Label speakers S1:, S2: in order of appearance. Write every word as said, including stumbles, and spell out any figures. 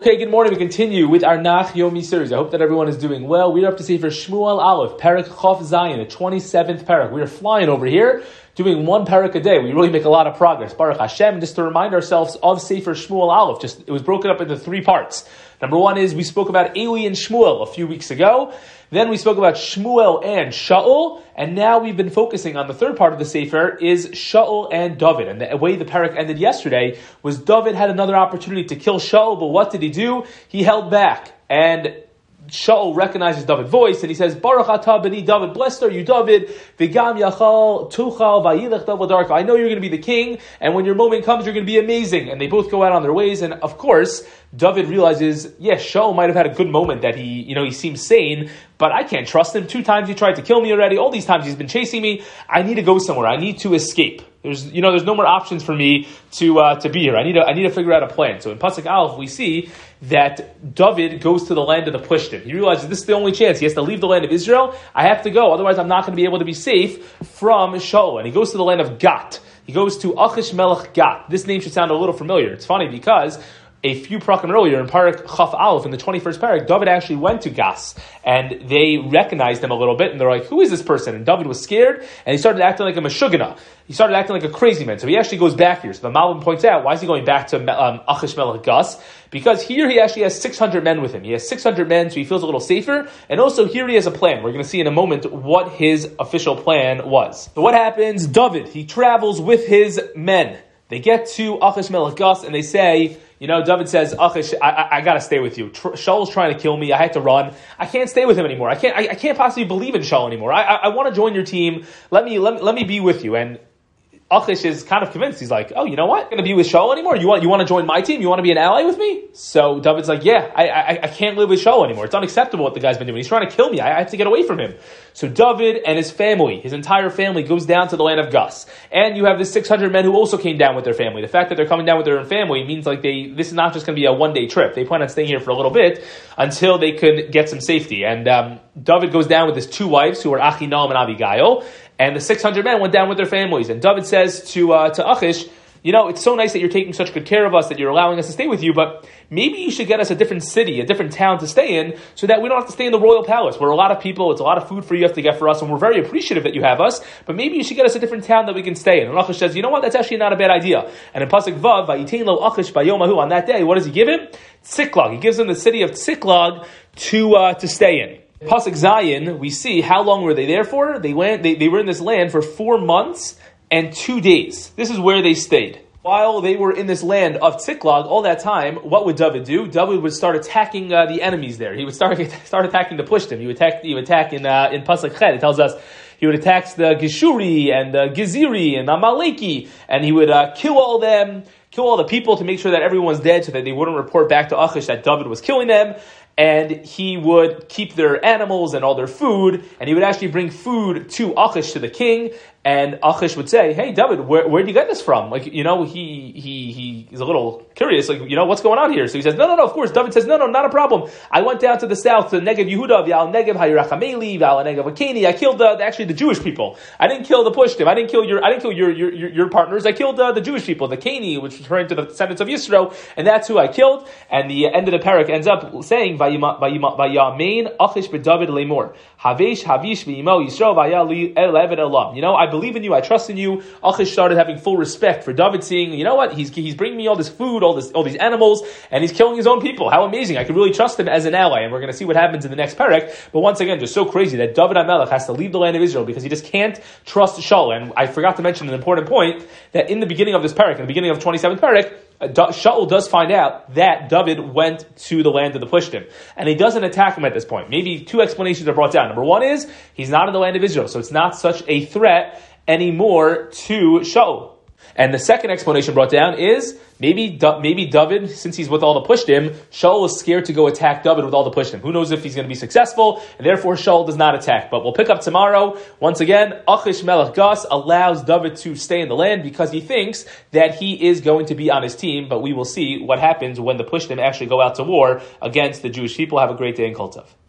S1: Okay, good morning. We continue with our Nach Yomi series. I hope that everyone is doing well. We're up to Sefer Shmuel Aleph, Perek Chof Zayin, the twenty-seventh Perek. We are flying over here, doing one Perek a day. We really make a lot of progress. Baruch Hashem. Just to remind ourselves of Sefer Shmuel Aleph, just it was broken up into three parts. Number one is we spoke about Eli and Shmuel a few weeks ago. Then we spoke about Shmuel and Shaul, and now we've been focusing on the third part of the Sefer is Shaul and David. And the way the Perek ended yesterday was David had another opportunity to kill Shaul, but what did he do? He held back, and Shaul recognizes David's voice, and he says, Baruch atah b'ni David, blessed are you, David, v'gam yachal tuchal v'yilech David darka. I know you're going to be the king, and when your moment comes, you're going to be amazing. And they both go out on their ways, and of course, David realizes, yes, Shaul might have had a good moment that he, you know, he seems sane, but I can't trust him. Two times he tried to kill me already. All these times he's been chasing me. I need to go somewhere. I need to escape. There's, you know, there's no more options for me to uh, to be here. I need to, I need to figure out a plan. So in Pasuk Aleph, we see that David goes to the land of the Plishtim. He realizes this is the only chance. He has to leave the land of Israel. I have to go. Otherwise, I'm not going to be able to be safe from Shaul. And he goes to the land of Gat. He goes to Achish Melech Gat. This name should sound a little familiar. It's funny because a few prakim earlier in Parak Chaf Aleph, in the twenty-first parak, David actually went to Gas, and they recognized him a little bit, and they're like, who is this person? And David was scared, and he started acting like a Meshugana. He started acting like a crazy man. So he actually goes back here. So the Malbim points out, why is he going back to um, Achish Melech Gas? Because here he actually has six hundred men with him. He has six hundred men, so he feels a little safer. And also here he has a plan. We're going to see in a moment what his official plan was. So what happens? David, he travels with his men. They get to Achish Melech Gas, and they say, you know, David says, Achish, I, I, I got to stay with you. Tr- Shaul's trying to kill me. I had to run. I can't stay with him anymore. I can't. I, I can't possibly believe in Shaul anymore. I, I, I want to join your team. Let me, let me, let me be with you. And Achish is kind of convinced. He's like, oh, you know what? I'm going to be with Shaul anymore? You want, you want to join my team? You want to be an ally with me? So David's like, yeah, I, I, I can't live with Shaul anymore. It's unacceptable what the guy's been doing. He's trying to kill me. I, I have to get away from him. So David and his family, his entire family, goes down to the land of Gas. And you have the six hundred men who also came down with their family. The fact that they're coming down with their own family means like they, this is not just going to be a one-day trip. They plan on staying here for a little bit until they could get some safety. And um, David goes down with his two wives, who are Achinoam and Abigail. And the six hundred men went down with their families. And David says to uh, to Achish, you know, it's so nice that you're taking such good care of us, that you're allowing us to stay with you, but maybe you should get us a different city, a different town to stay in, so that we don't have to stay in the royal palace, where a lot of people, it's a lot of food for you have to get for us, and we're very appreciative that you have us, but maybe you should get us a different town that we can stay in. And Achish says, you know what, that's actually not a bad idea. And in Pasuk Vav, Vayitain lo Achish bayomahu, on that day, what does he give him? Tziklag. He gives him the city of Tziklag to uh, to stay in. Pasuk Zayin, we see how long were they there for? They went. They, they were in this land for four months and two days. This is where they stayed. While they were in this land of Tziklag, all that time, what would David do? David would start attacking uh, the enemies there. He would start start attacking the Plishtim. He would attack. He would attack in uh, in Pasuk Chet. It tells us he would attack the Geshuri and the Geziri and the Amaleki, and he would uh, kill all them, kill all the people to make sure that everyone's dead, so that they wouldn't report back to Achish that David was killing them. And he would keep their animals and all their food, and he would actually bring food to Achish, to the king, and Achish would say, hey, David, where where did you get this from? Like, you know, he he he is a little curious, like, you know, what's going on here? So he says, no, no, no, of course. David says, no, no, not a problem. I went down to the south, to Negev Yehuda, V'al Negev Hayirachameli, V'al Negev Akeni. I killed the, actually the Jewish people. I didn't kill the Plishtim. I didn't kill your, I didn't kill your your, your, your partners. I killed uh, the Jewish people, the Keni, which was referring to the descendants of Yisro, and that's who I killed. And the end of the parak ends up saying, Vayamein Achish b'David lemor Havesh Havish v'Imo Yisro Vayali Eleven Elam. You know, I believe in you. I trust in you. Achish started having full respect for David, seeing, you know what, he's he's bringing me all this food, all this all these animals, and he's killing his own people. How amazing! I can really trust him as an ally. And we're going to see what happens in the next parak. But once again, just so crazy that David HaMelech has to leave the land of Israel because he just can't trust Shaul. And I forgot to mention an important point, that in the beginning of this parak, in the beginning of twenty-seventh parak, Shaul does find out that David went to the land of the Plishtim, and he doesn't attack him at this point. Maybe two explanations are brought down. Number one is, he's not in the land of Israel, so it's not such a threat anymore to Shaul. And the second explanation brought down is, maybe maybe David, since he's with all the Plishtim, Shaul is scared to go attack David with all the Plishtim. Who knows if he's going to be successful, and therefore Shaul does not attack. But we'll pick up tomorrow. Once again, Achish Melech Gas allows David to stay in the land because he thinks that he is going to be on his team, but we will see what happens when the Plishtim actually go out to war against the Jewish people. Have a great day in Kol Tov.